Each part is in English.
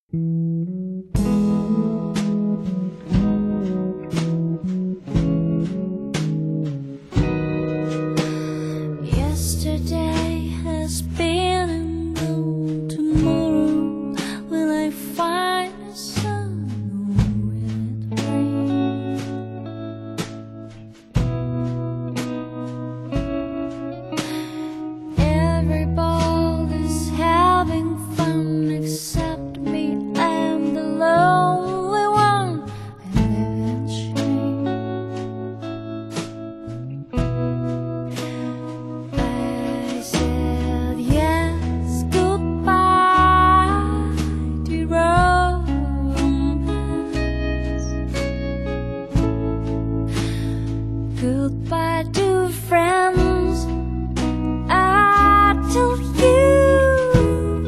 Yesterday has been and gone. Tomorrow will I find the sun or will it rain? Everybody's having fun except me. I am the lonely one. I live in shame. I said yes goodbye to romance, goodbye to friends. I tell you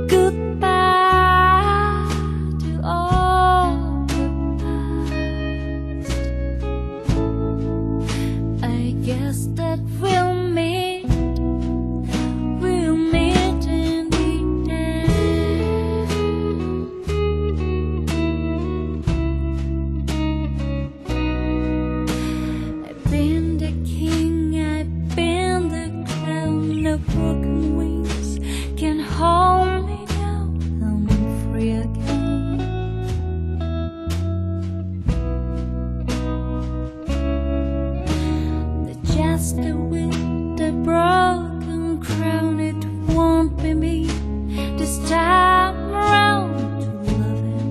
goodbye to all the past. I guess that we'll meet in the end. I've been the king, I've been the crown. No broken wings can hold me now. I'm free again. The jester with the broken crown, it won't be me this time around to love in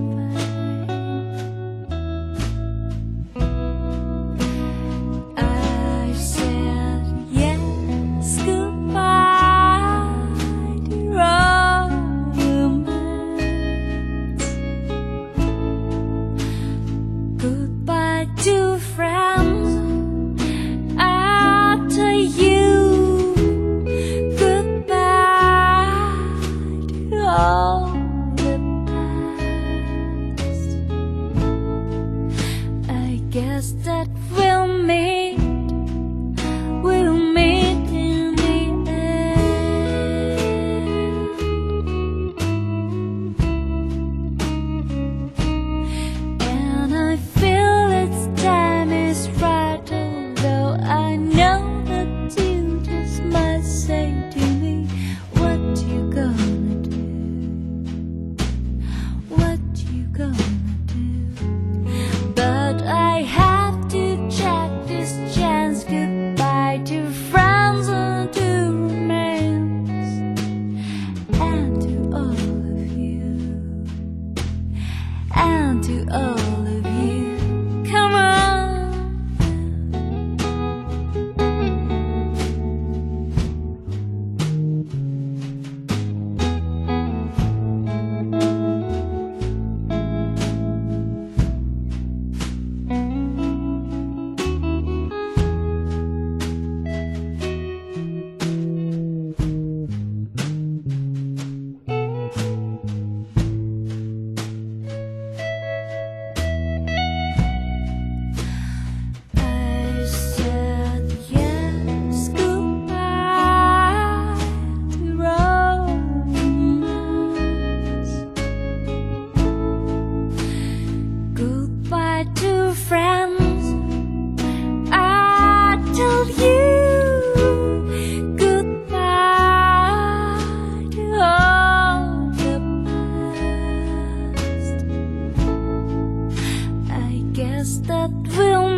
vain. I said yes goodbye to romance, goodbye to friends. I tell you goodbye to all the past. I guess that we'll meet in the end. And I feel its time is right, although I know that you just might say to me, what you gonna do? What you gonna do? But I have to check this chance. Goodbye to friends and to romance, and to all of you, and to all of you. Come on. I said yes goodbye to romance, goodbye to friends. I tell you goodbye to all the past. I guess that we'll